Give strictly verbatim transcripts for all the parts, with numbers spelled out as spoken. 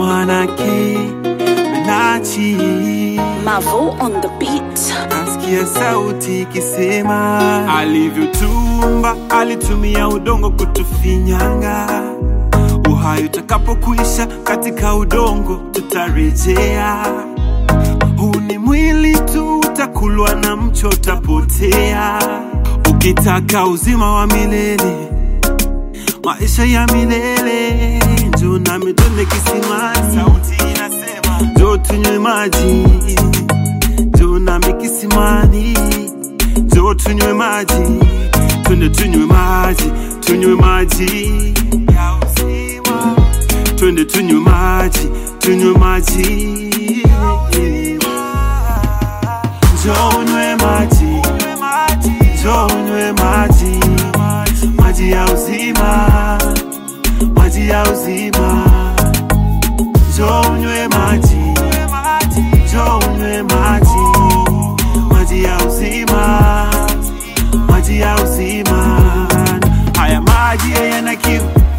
mwanake menachi Mavo on the beat. Nasikia sauti ikisema alivyotumba alitumia udongo kutufinyanga. Uhai utakapokuisha katika udongo tutarejea. Huu ni mwili tu utakulwa na mcho utapotea. Ukitaka uzima wa milele, maisha ya milele, njoo nami twende kisimani. Sauti inasema njoo tunywe maji, njoo nami kisimani. Njoo tunywe maji, twende tunywe maji, tunywe maji ya uzima. Twende tunywe maji, tunywe maji. Njoo unywe maji, njoo unywe maji, maji ya uzima, maji ya uzima. Njoo unywe maji, njoo unywe maji, maji ya uzima, maji ya uzima. Haya maji hayana kiu,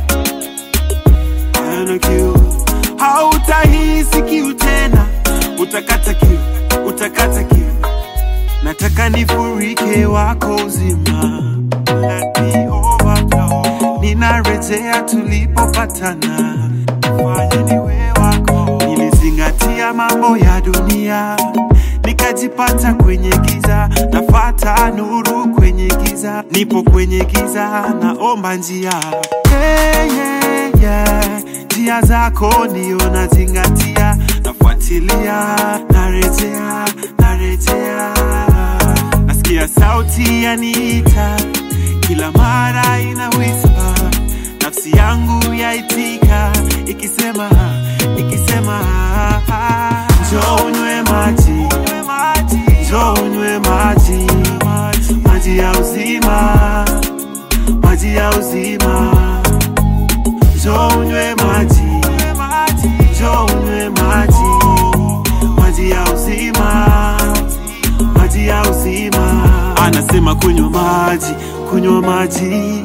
hayana kiu. Hautahisi kiu tena, utakata kiu, utakata kiu. Nataka nifurike wako uzima, let me overflow. Ninarejea tulipopatana, nifanye niwe wako. Nilizingatia mambo ya dunia, nikajipata kwenye giza. Nafata nuru kwenye giza, nipo kwenye giza, naomba njia. Yeah, yeah, yeah. Njia zako ndio nazingatia, nafuatilia, narejea, narejea. Nasikia sauti yaniita, kila mara ina whisper. Nafsi yangu yaitika, ikisema, ikisema njoo unywe maji, njoo unywe maji, maji ya uzima, maji ya uzima. Njoo unywe maji, njoo unywe maji, maji ya uzima, maji ya uzima. Anasema kunywa maji, kunywa maji.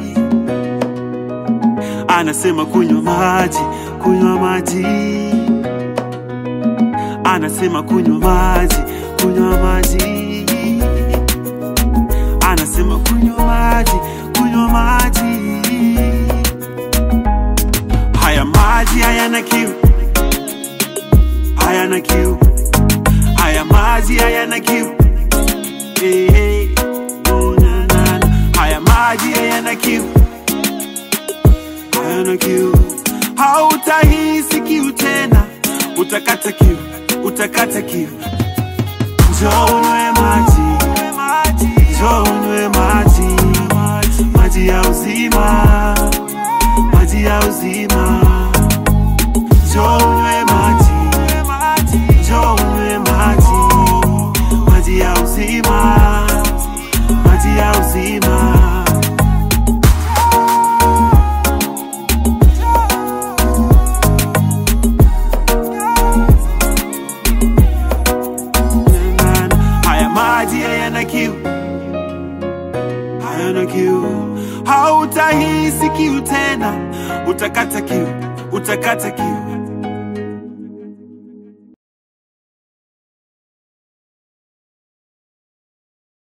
Anasema kunywa maji, kunywa maji. Anasema kunywa maji, kunywa maji. Anasema kunywa maji, kunywa maji. Haya maji hayana kiu, hayana kiu. Haya maji hayana kiu. Hey, hey. Oh, na, na, na. Haya maji hayana kiu, hayana kiu. Hautahisi kiu tena, utakata kiu, utakata kiu. Njoo unywe maji, njoo unywe maji, maji ya uzima, maji ya uzima. Njoo unywe maji, njoo unywe maji, maji ya uzima, maji ya uzima. Haya maji hayana kiu, hayana kiu. Hautahisi kiu tena, utakata kiu, utakata kiu.